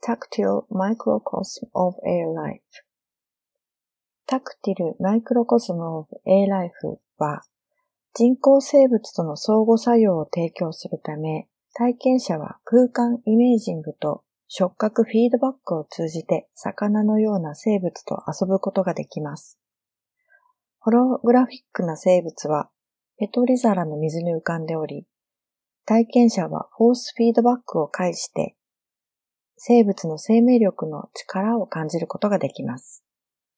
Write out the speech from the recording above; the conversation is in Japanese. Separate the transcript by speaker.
Speaker 1: Tactile Microcosm of Air Life。 タクティルマイクロコスムオブ A Life は、人工生物との相互作用を提供するため、体験者は空間イメージングと触覚フィードバックを通じて魚のような生物と遊ぶことができます。ホログラフィックな生物はペトリ皿の水に浮かんでおり、体験者はフォースフィードバックを介して生物の生命力の力を感じることができます。